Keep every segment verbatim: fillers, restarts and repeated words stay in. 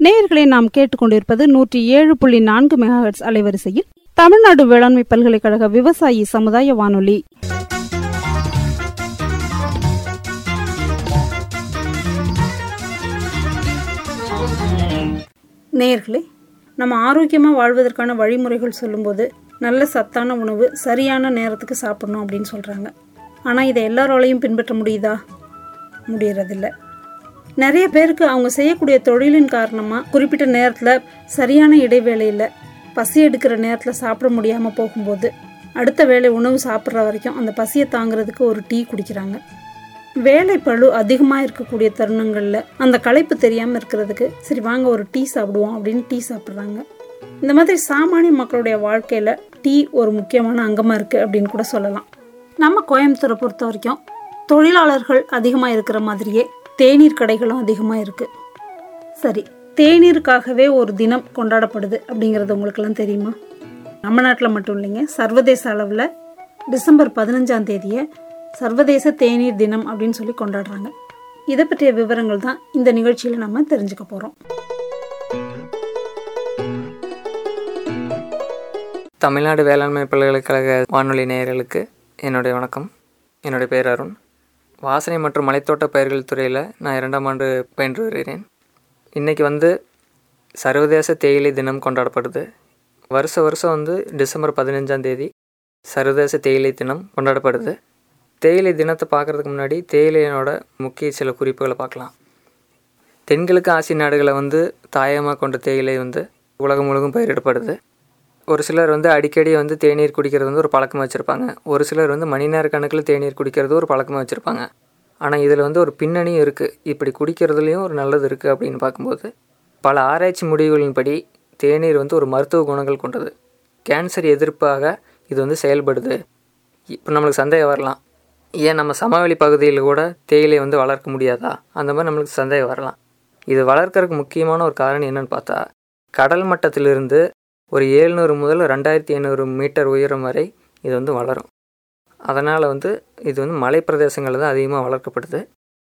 நேயர்களை நாம் கேட்டுக்கொண்டிருப்பது நூற்றி ஏழு புள்ளி நான்கு மெகாஹெர்ட்ஸ் அலைவரிசையில் தமிழ்நாடு வேளாண்மை பல்கலைக்கழக விவசாயி சமுதாய வானொலி. நேயர்களே, நம்ம ஆரோக்கியமாக வாழ்வதற்கான வழிமுறைகள் சொல்லும்போது நல்ல சத்தான உணவு சரியான நேரத்துக்கு சாப்பிடணும் அப்படின்னு சொல்கிறாங்க. ஆனால் இதை எல்லாராலையும் பின்பற்ற முடியுதா? முடியறதில்ல. நிறைய பேருக்கு அவங்க செய்யக்கூடிய தொழிலின் காரணமாக குறிப்பிட்ட நேரத்தில் சரியான இடைவேளையில் பசி எடுக்கிற நேரத்தில் சாப்பிட முடியாமல் போகும்போது அடுத்த வேளை உணவு சாப்பிட்ற வரைக்கும் அந்த பசியை தாங்கிறதுக்கு ஒரு டீ குடிக்கிறாங்க. வேலை பளு அதிகமாக இருக்கக்கூடிய தருணங்களில் அந்த களைப்பு தெரியாமல் இருக்கிறதுக்கு சரி வாங்க ஒரு டீ சாப்பிடுவோம் அப்படின்னு டீ சாப்பிட்றாங்க. இந்த மாதிரி சாமானிய மக்களுடைய வாழ்க்கையில் டீ ஒரு முக்கியமான அங்கமாக இருக்குது அப்படின்னு கூட சொல்லலாம். நம்ம கோயம்புத்தூரை பொறுத்த வரைக்கும் தொழிலாளர்கள் அதிகமாக இருக்கிற மாதிரியே தேநீர் கடைகளும் அதிகமாக இருக்குது. சரி, தேநீருக்காகவே ஒரு தினம் கொண்டாடப்படுது அப்படிங்கிறது உங்களுக்கெல்லாம் தெரியுமா? நம்ம நாட்டில் மட்டும் இல்லைங்க, சர்வதேச அளவில் டிசம்பர் பதினஞ்சாம் தேதியை சர்வதேச தேநீர் தினம் அப்படின்னு சொல்லி கொண்டாடுறாங்க. இதை பற்றிய விவரங்கள் தான் இந்த நிகழ்ச்சியில் நம்ம தெரிஞ்சுக்க போகிறோம். தமிழ்நாடு வேளாண்மை பல்கலைக்கழக வானொலி நேயர்களுக்கு என்னுடைய வணக்கம். என்னுடைய பேர் அருண். வாசனை மற்றும் மலைத்தோட்ட பயிர்கள் துறையில் நான் இரண்டாம் ஆண்டு பயின்று வருகிறேன். இன்றைக்கி வந்து சர்வதேச தேயிலை தினம் கொண்டாடப்படுது. வருஷ வருஷம் வந்து டிசம்பர் பதினஞ்சாம் தேதி சர்வதேச தேயிலை தினம் கொண்டாடப்படுது. தேயிலை தினத்தை பார்க்குறதுக்கு முன்னாடி தேயிலையோட முக்கிய சில குறிப்புகளை பார்க்கலாம். தென்கிழக்கு ஆசிய நாடுகளை வந்து தாயமாக கொண்ட தேயிலை வந்து உலகம் முழுவதும் பயிரிடப்படுது. ஒரு சிலர் வந்து அடிக்கடி வந்து தேநீர் குடிக்கிறது வந்து ஒரு பழக்கமாக வச்சுருப்பாங்க. ஒரு சிலர் வந்து மணி நேர கணக்கில் தேநீர் குடிக்கிறது ஒரு பழக்கமாக வச்சுருப்பாங்க. ஆனால் இதில் வந்து ஒரு பின்னணியும் இருக்குது. இப்படி குடிக்கிறதுலேயும் ஒரு நல்லது இருக்குது அப்படின்னு பார்க்கும்போது பல ஆராய்ச்சி முடிவுகளின்படி தேநீர் வந்து ஒரு மருத்துவ குணங்கள் கொண்டது. கேன்சர் எதிர்ப்பாக இது வந்து செயல்படுது. இப்போ நம்மளுக்கு சந்தேகம் வரலாம், ஏன் நம்ம சமவெளி பகுதியில் கூட தேயிலை வந்து வளர்க்க முடியாதா? அந்த மாதிரி நம்மளுக்கு சந்தேகம் வரலாம். இது வளர்க்கறதுக்கு முக்கியமான ஒரு காரணம் என்னென்னு பார்த்தா, கடல் மட்டத்திலிருந்து ஒரு ஏழ்நூறு முதல் ரெண்டாயிரத்தி ஐநூறு மீட்டர் உயரம் வரை இது வந்து வளரும். அதனால் வந்து இது வந்து மலை பிரதேசங்களில் தான் அதிகமாக வளர்க்கப்படுது.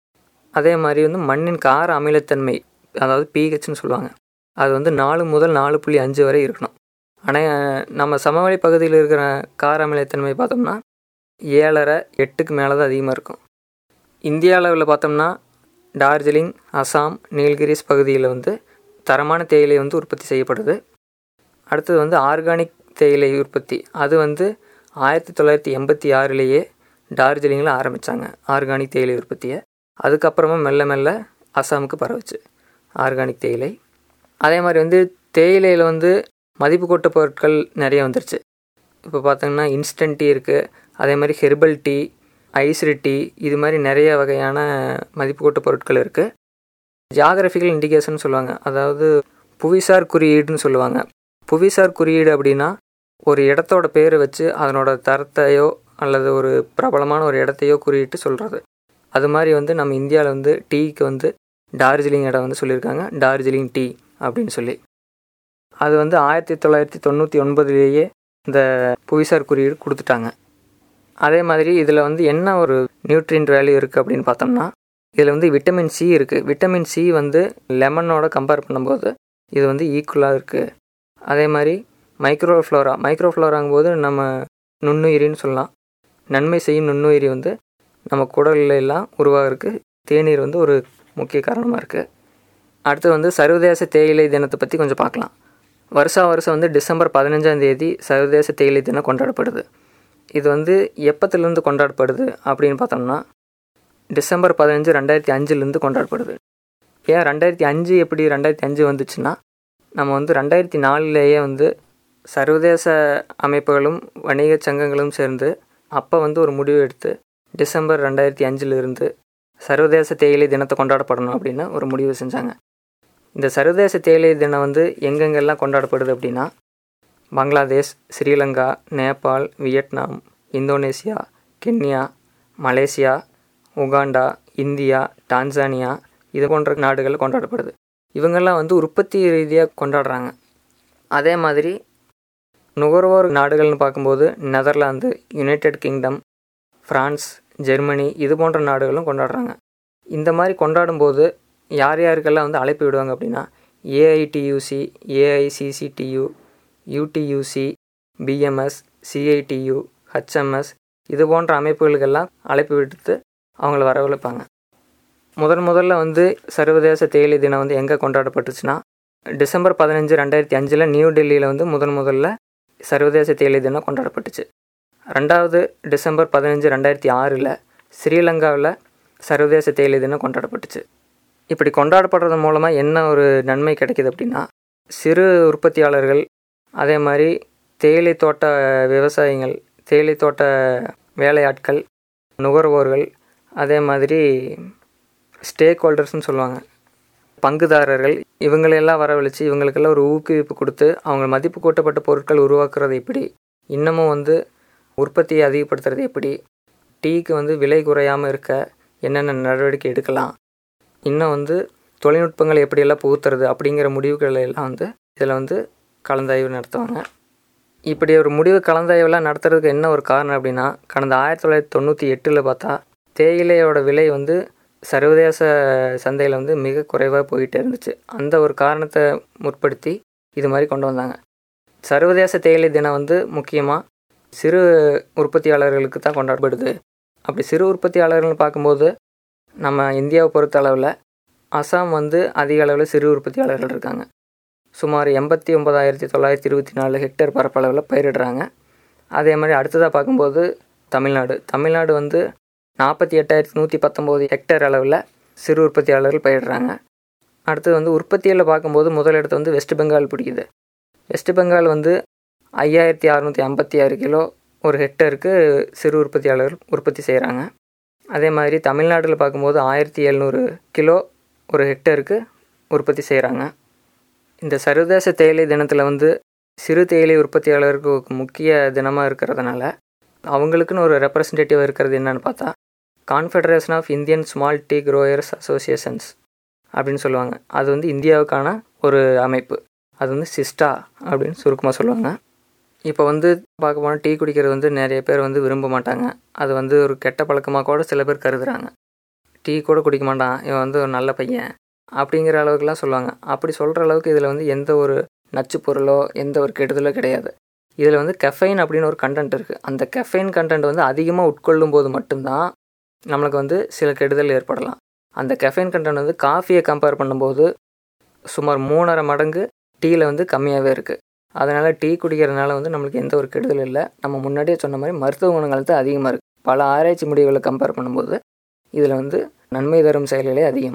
அதே மாதிரி வந்து மண்ணின் கார அமிலத்தன்மை, அதாவது பிஹெச்னு சொல்லுவாங்க, அது வந்து நாலு முதல் நாலு புள்ளி அஞ்சு வரை இருக்கணும். ஆனால் நம்ம சமவெளி பகுதியில் இருக்கிற கார அமிலத்தன்மை பார்த்தோம்னா ஏழரை எட்டுக்கு மேலே தான் அதிகமாக இருக்கும். இந்திய அளவில் பார்த்தோம்னா டார்ஜிலிங், அசாம், நீல்கிரிஸ் பகுதியில் வந்து தரமான தேயிலை வந்து உற்பத்தி செய்யப்படுது. அடுத்தது வந்து ஆர்கானிக் தேயிலை உற்பத்தி. அது வந்து ஆயிரத்தி தொள்ளாயிரத்தி எண்பத்தி ஆறுலேயே டார்ஜிலிங்கில் ஆரம்பித்தாங்க ஆர்கானிக் தேயிலை உற்பத்தியை. அதுக்கப்புறமா மெல்ல மெல்ல அசாமுக்கு பரவுச்சு ஆர்கானிக் தேயிலை. அதே மாதிரி வந்து தேயிலையில் வந்து மதிப்பு கூட்ட பொருட்கள் நிறைய வந்துருச்சு. இப்போ பார்த்தோங்கன்னா இன்ஸ்டன்ட் டீ இருக்குது, அதே மாதிரி ஹெர்பல் டீ, ஐஸ்டு டீ, இது மாதிரி நிறைய வகையான மதிப்பு கூட்ட பொருட்கள் இருக்குது. ஜியாகிரபிக்கல் இண்டிகேஷன் சொல்லுவாங்க, அதாவது புவிசார் குறியீடுன்னு சொல்லுவாங்க. புவிசார் குறியீடு அப்படின்னா ஒரு இடத்தோட பேரை வச்சு அதனோட தரத்தையோ அல்லது ஒரு பிரபலமான ஒரு இடத்தையோ குறியிட்டு சொல்கிறது. அது மாதிரி வந்து நம்ம இந்தியாவில் வந்து டீக்கு வந்து டார்ஜிலிங் இடம் வந்து சொல்லியிருக்காங்க, டார்ஜிலிங் டீ அப்படின்னு சொல்லி. அது வந்து ஆயிரத்தி தொள்ளாயிரத்தி தொண்ணூற்றி ஒன்பதுலேயே இந்த புவிசார் குறியீடு கொடுத்துட்டாங்க. அதே மாதிரி இதில் வந்து என்ன ஒரு நியூட்ரியன்ட் வேல்யூ இருக்குது அப்படின்னு பார்த்தோம்னா, இதில் வந்து விட்டமின் சி இருக்குது. விட்டமின் சி வந்து லெமனோட கம்பேர் பண்ணும்போது இது வந்து ஈக்குவலாக இருக்குது. அதே மாதிரி மைக்ரோஃப்ளோரா, மைக்ரோஃப்ளோராங்கும்போது நம்ம நுண்ணுயிரின்னு சொல்லலாம். நன்மை செய்யும் நுண்ணுயிரி வந்து நம்ம குடல்ல எல்லாம் உருவாகிறதுக்கு தேநீர் வந்து ஒரு முக்கிய காரணமாக இருக்குது. அடுத்து வந்து சர்வதேச தேயிலை தினத்தை பற்றி கொஞ்சம் பார்க்கலாம். வருஷா வருஷம் வந்து டிசம்பர் பதினஞ்சாம் தேதி சர்வதேச தேயிலை தினம் கொண்டாடப்படுது. இது வந்து எப்பத்துலேருந்து கொண்டாடப்படுது அப்படின்னு பார்த்தோம்னா டிசம்பர் பதினஞ்சு ரெண்டாயிரத்தி அஞ்சுலேருந்து கொண்டாடப்படுது. ஏன் ரெண்டாயிரத்தி அஞ்சு எப்படி ரெண்டாயிரத்தி அஞ்சு வந்துச்சுன்னா, நம்ம வந்து ரெண்டாயிரத்தி நாலுலேயே வந்து சர்வதேச அமைப்புகளும் வணிக சங்கங்களும் சேர்ந்து அப்போ வந்து ஒரு முடிவு எடுத்து டிசம்பர் ரெண்டாயிரத்தி அஞ்சுலேருந்து சர்வதேச தேயிலை தினத்தை கொண்டாடப்படணும் அப்படின்னு ஒரு முடிவு செஞ்சாங்க. இந்த சர்வதேச தேயிலை தினம் வந்து எங்கெங்கெல்லாம் கொண்டாடப்படுது அப்படின்னா, Bangladesh, Sri Lanka, Nepal, Vietnam, Indonesia, Kenya, Malaysia, Uganda, India, Tanzania, இது போன்ற நாடுகளில் கொண்டாடப்படுது. இவங்கெல்லாம் வந்து உற்பத்தி ரீதியாக கொண்டாடுறாங்க. அதே மாதிரி நுகர்வோர் நாடுகள்னு பார்க்கும்போது Netherlands, United Kingdom, France, Germany, இது போன்ற நாடுகளும் கொண்டாடுறாங்க. இந்த மாதிரி கொண்டாடும்போது யார் யாருக்கெல்லாம் வந்து அழைப்பு விடுவாங்க அப்படின்னா, AITUC, AICCTU, UTUC, BMS, CITU, HMS இது போன்ற அமைப்புகளுக்கெல்லாம் அழைப்பு விடுத்து அவங்கள வரவழைப்பாங்க. முதன் முதல்ல வந்து சர்வதேச தேயிலை தினம் வந்து எங்கே கொண்டாடப்பட்டுச்சுன்னா டிசம்பர் பதினஞ்சு ரெண்டாயிரத்தி அஞ்சில் நியூ டெல்லியில் வந்து முதன் முதல்ல சர்வதேச தேயிலை தினம் கொண்டாடப்பட்டுச்சு. ரெண்டாவது டிசம்பர் பதினஞ்சு ரெண்டாயிரத்தி ஆறில் ஸ்ரீலங்காவில் சர்வதேச தேயிலை தினம் கொண்டாடப்பட்டுச்சு. இப்படி கொண்டாடப்படுறது மூலமாக என்ன ஒரு நன்மை கிடைக்கிது அப்படின்னா, சிறு உற்பத்தியாளர்கள், அதே மாதிரி தேயிலை தோட்ட விவசாயிகள், தேயிலை தோட்ட வேலையாட்கள், நுகர்வோர்கள், அதே மாதிரி ஸ்டேக் ஹோல்டர்ஸ்னு சொல்லுவாங்க, பங்குதாரர்கள், இவங்களெல்லாம் வரவழைச்சி இவங்களுக்கெல்லாம் ஒரு ஊக்குவிப்பு கொடுத்து அவங்க மதிப்பு கூட்டப்பட்ட பொருட்கள் உருவாக்குறது எப்படி, இன்னமும் வந்து உற்பத்தியை அதிகப்படுத்துறது எப்படி, டீக்கு வந்து விலை குறையாமல் இருக்க என்னென்ன நடவடிக்கை எடுக்கலாம், இன்னும் வந்து தொழில்நுட்பங்களை எப்படியெல்லாம் புகுத்துறது அப்படிங்கிற முடிவுகளை எல்லாம் வந்து இதில் வந்து கலந்தாய்வு நடத்துவாங்க. இப்படி ஒரு முடிவு கலந்தாய்வெல்லாம் நடத்துறதுக்கு என்ன ஒரு காரணம் அப்படின்னா, கடந்த ஆயிரத்தி தொள்ளாயிரத்தி தொண்ணூற்றி எட்டில் பார்த்தா தேயிலையோட விலை வந்து சர்வதேச சந்தையில் வந்து மிக குறைவாக போயிட்டே இருந்துச்சு. அந்த ஒரு காரணத்தை முற்படுத்தி இது மாதிரி கொண்டு வந்தாங்க. சர்வதேச தேயிலை தினம் வந்து முக்கியமாக சிறு உற்பத்தியாளர்களுக்கு தான் கொண்டாடப்படுது. அப்படி சிறு உற்பத்தியாளர்கள்னு பார்க்கும்போது நம்ம இந்தியாவை பொறுத்த அளவில் அசாம் வந்து அதிக அளவில் சிறு உற்பத்தியாளர்கள் இருக்காங்க. சுமார் எண்பத்தி ஒம்பதாயிரத்தி தொள்ளாயிரத்தி இருபத்தி நாலு ஹெக்டேர் பரப்பளவில் பயிரிடுறாங்க. அதே மாதிரி அடுத்ததாக பார்க்கும்போது தமிழ்நாடு தமிழ்நாடு வந்து நாற்பத்தி எட்டாயிரத்தி நூற்றி பத்தொம்போது ஹெக்டேர் அளவில் சிறு உற்பத்தியாளர்கள் பயிரிடுறாங்க. அடுத்தது வந்து உற்பத்தியில் பார்க்கும்போது முதலிடத்தை வந்து வெஸ்ட் பெங்கால் பிடிக்குது. வெஸ்ட் பெங்கால் வந்து ஐயாயிரத்தி அறநூற்றி ஐம்பத்தி ஆறு கிலோ ஒரு ஹெக்டருக்கு சிறு உற்பத்தியாளர்கள் உற்பத்தி செய்கிறாங்க. அதே மாதிரி தமிழ்நாட்டில் பார்க்கும்போது ஆயிரத்தி எழுநூறு கிலோ ஒரு ஹெக்டருக்கு உற்பத்தி செய்கிறாங்க. இந்த சர்வதேச தேயிலை தினத்தில் வந்து சிறு தேயிலை உற்பத்தியாளருக்கு முக்கிய தினமாக இருக்கிறதுனால அவங்களுக்குன்னு ஒரு ரெப்ரசன்டேட்டிவ் இருக்கிறது என்னென்னு பார்த்தா confederation of Indian small tea growers associations அப்படின்னு சொல்லுவாங்க. அது வந்து இந்தியாவுக்கான ஒரு அமைப்பு. அது வந்து சிஸ்டா அப்படின்னு சுருக்கமாக சொல்லுவாங்க. இப்போ வந்து பார்க்க போனால் டீ குடிக்கிறது வந்து நிறைய பேர் வந்து விரும்ப மாட்டாங்க. அது வந்து ஒரு கெட்ட பழக்கமாக கூட சில பேர் கருதுகிறாங்க. டீ கூட குடிக்க மாட்டான், இவன் வந்து ஒரு நல்ல பையன் அப்படிங்கிற அளவுக்குலாம் சொல்லுவாங்க. அப்படி சொல்கிற அளவுக்கு இதில் வந்து எந்த ஒரு நச்சு பொருளோ எந்த ஒரு கெடுதலோ கிடையாது. இதில் வந்து கெஃபைன் அப்படின்னு ஒரு கண்டென்ட் இருக்குது. அந்த கெஃபைன் கண்டென்ட் வந்து அதிகமாக உட்கொள்ளும் போது மட்டும்தான் நம்மளுக்கு வந்து சில கெடுதல் ஏற்படலாம். அந்த கெஃபைன் கண்டென்ட் வந்து காஃபியை கம்பேர் பண்ணும்போது சுமார் மூணரை மடங்கு டீயில் வந்து கம்மியாகவே இருக்குது. அதனால் டீ குடிக்கிறதுனால வந்து நம்மளுக்கு எந்த ஒரு கெடுதலும் இல்லை. நம்ம முன்னாடியே சொன்ன மாதிரி மருத்துவ குணங்கள் தான் அதிகமாக இருக்குது. பல ஆராய்ச்சி முடிவுகளை கம்பேர் பண்ணும்போது இதில் வந்து நன்மை தரும் செயல்களே அதிகம்.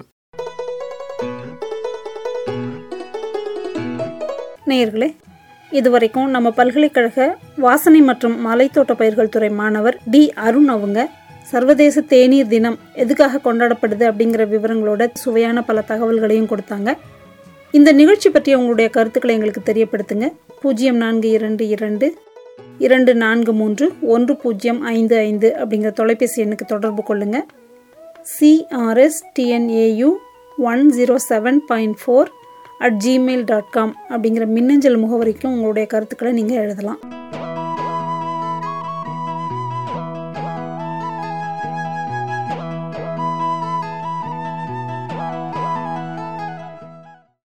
நேயர்களே, இதுவரைக்கும் நம்ம பல்கலைக்கழக வாசனை மற்றும் மலைத்தோட்ட பயிர்கள் துறை மாணவர் டி அருண் அவங்க சர்வதேச தேநீர் தினம் எதுக்காக கொண்டாடப்படுது அப்படிங்கிற விவரங்களோட சுவையான பல தகவல்களையும் கொடுத்தாங்க. இந்த நிகழ்ச்சி பற்றி உங்களுடைய கருத்துக்களை எங்களுக்கு தெரியப்படுத்துங்க. பூஜ்ஜியம் நான்கு இரண்டு இரண்டு இரண்டு நான்கு மூன்று ஒன்று பூஜ்ஜியம் ஐந்து ஐந்து அப்படிங்கிற தொலைபேசி எண்ணுக்கு தொடர்பு கொள்ளுங்க. CRS TNAU one zero seven point four at Gmail dot com அப்படிங்கிற மின்னஞ்சல் முகவரிக்கும் உங்களுடைய கருத்துக்களை நீங்கள் எழுதலாம்.